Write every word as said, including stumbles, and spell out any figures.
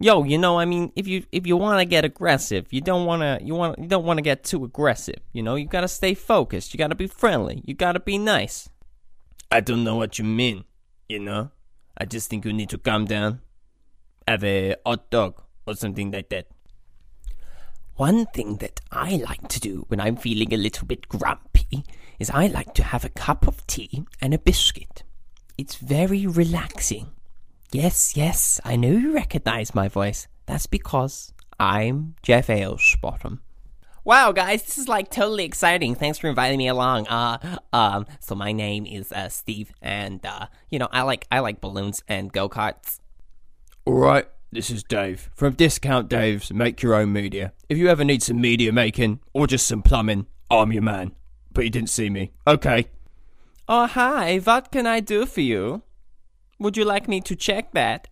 Yo, you know, I mean, if you if you want to get aggressive, you don't want to you want you don't want to get too aggressive. You know, you got to stay focused. You got to be friendly. You got to be nice. I don't know what you mean, you know? I just think you need to calm down. Have a hot dog or something like that. One thing that I like to do when I'm feeling a little bit grumpy is I like to have a cup of tea and a biscuit. It's very relaxing. Yes, yes, I know you recognize my voice. That's because I'm Jeff Ailsbottom. Wow, guys, this is like totally exciting. Thanks for inviting me along. Uh, um, so my name is uh, Steve, and uh, you know, I like I like balloons and go-karts. All right, this is Dave from Discount Dave's Make Your Own Media. If you ever need some media making or just some plumbing, I'm your man. But you didn't see me. Okay. Oh, hi. What can I do for you? Would you like me to check that?